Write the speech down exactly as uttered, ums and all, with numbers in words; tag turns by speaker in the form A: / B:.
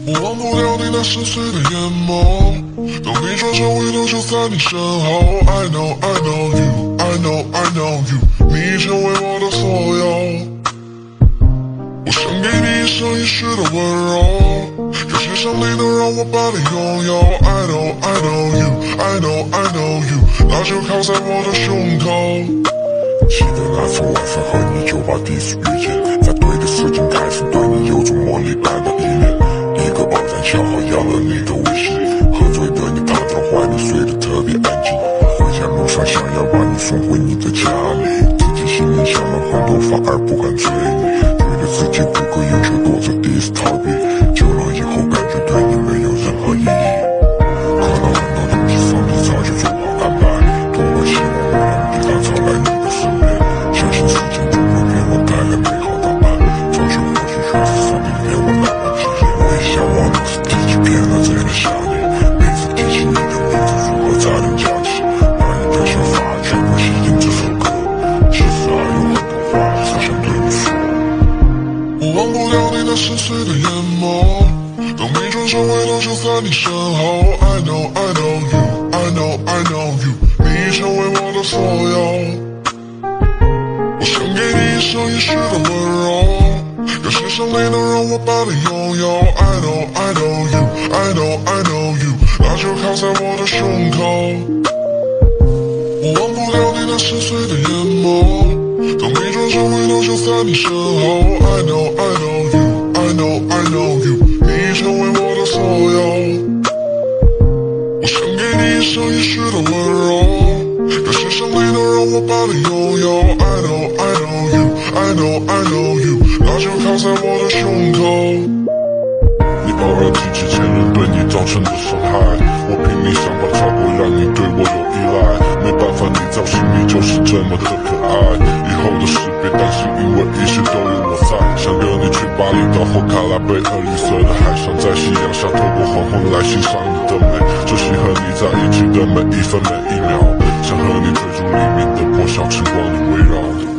A: 我忘不了你那深邃的眼眸，当你转身回头就在你身后。I know I know you, I know I know you， 你成为我的所有。我想给你一生一世的温柔，有些伤你能让我把你拥有。I know I know you, I know I know you， 那就靠在我的胸口。
B: 记得那次晚上和你酒吧第一次遇见，在对的时间开始对你有种魔力般的依恋，一个偶然恰好要了你的微信，喝醉的你躺在怀里睡得特别安静，回家路上想要把你送回你的家里，自己心里想了很多反而不敢追你，觉得自己不可有却躲着第一次逃避，久了以后感觉对你没有任何意义，可能很多东西上帝早就做好安排，多么希望我能比他早来你的身边，相信时间总会给我带来美好答案，早就或许全是上帝给我浪漫体验，我也向往能是第几遍了这样的想念，每次提起你的名字如何才能讲起，把你的想法全部写进这首歌，其实还有很多话只想对你说。
A: 我忘不了你那深邃的眼眸，当你转身回头就在你身后。I know I know you, I know I know you， 你成为我的所有。我想给你一生一世的温柔，有些伤你能让我把你拥有。I know I know you, I know I know you， 那就靠在我的胸口。我忘不了你那深邃的眼眸，当你转身回头就在你身后。I know I know you, I know I know you， 你成为我的所有。我想给你一生一世的温柔，有些伤你能让我把你拥有。I know I know you, I know I know you， 那就靠在我的胸口。
B: 你偶尔提起前任对你造成的伤害，我拼命想把超过让你对我有依赖，没办法你在我心里就是这么的可爱，以后的事别担心，因为一切都有我在，想跟你去巴厘岛或卡拉贝尔，绿色的海上，在夕阳下透过黄昏来欣赏你的美，珍惜和你在一起的每一分每一秒，想和你追逐黎明的破晓，晨光里围绕。